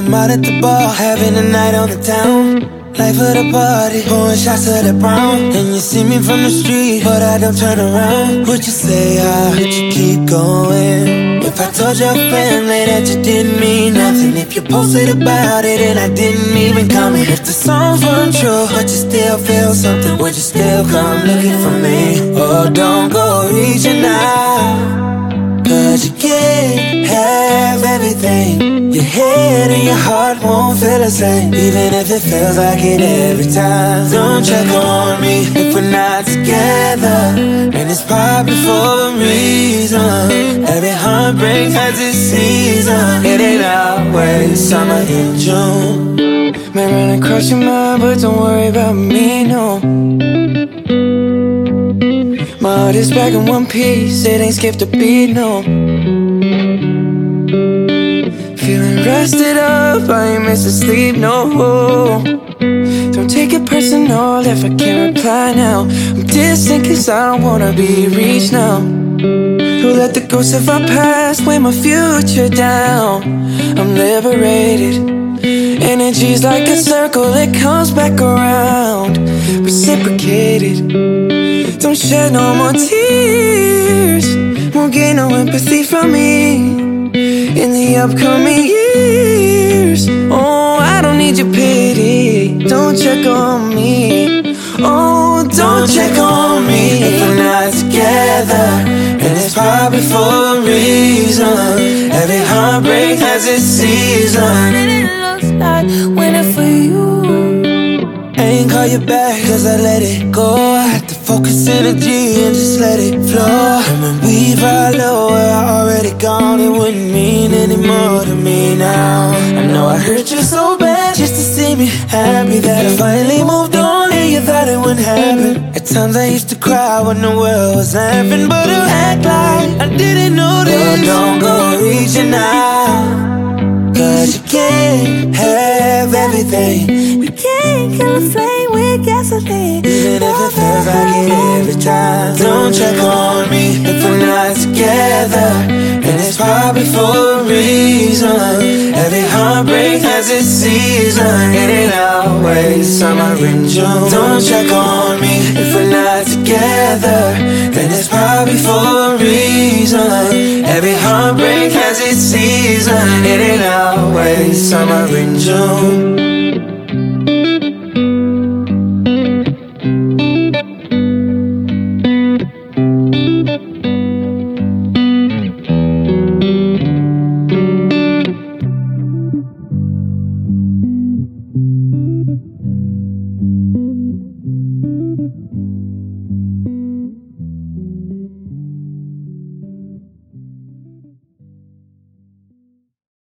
I'm out at the bar, having a night on the town. Life of the party, pouring shots of that brown. And you see me from the street, but I don't turn around. Would you say would you keep going? If I told your family that you didn't mean nothing, if you posted about it and I didn't even comment, if the songs weren't true, but you still feel something, would you still come looking for me? Oh, don't go reaching out, 'cause you can't have everything. Your head and your heart won't feel the same, even if it feels like it every time. Don't check on me if we're not together, and it's probably for a reason. Every heartbreak has its season. It ain't always summer in June. May run across your mind, but don't worry about me, no. My heart is back in one piece, it ain't skipped a beat, no. Feeling rested up, I ain't missing sleep, no. Don't take it personal if I can't reply now. I'm distant 'cause I don't wanna be reached now. Don't let the ghosts of our past weigh my future down. I'm liberated. Energy's like a circle, it comes back around. Reciprocated. Don't shed no more tears, won't gain no empathy from me in the upcoming years. Oh, I don't need your pity, don't check on me. Oh, don't check on me if we're not together, and it's probably for a reason. Every heartbreak has its season, and it looks like winning for you. I ain't call you back 'cause I let it go. I had to focus energy and just let it flow. And when we follow where I already gone, it wouldn't mean any more to me now. I know I hurt you so bad just to see me happy, that I finally moved on and you thought it wouldn't happen. At times I used to cry when the world was laughing, but you act like I didn't notice. Oh, don't go reaching out, 'cause you can't have everything. You can't kill a flame with gasoline, even if it feels like it every time. Don't check on me if we're not together, and it's probably for a reason. Every heartbreak has its season. It ain't always summer in June. Don't check on me if we're not together, then it's probably for a reason. Every heartbreak has its season. It ain't always summer in June.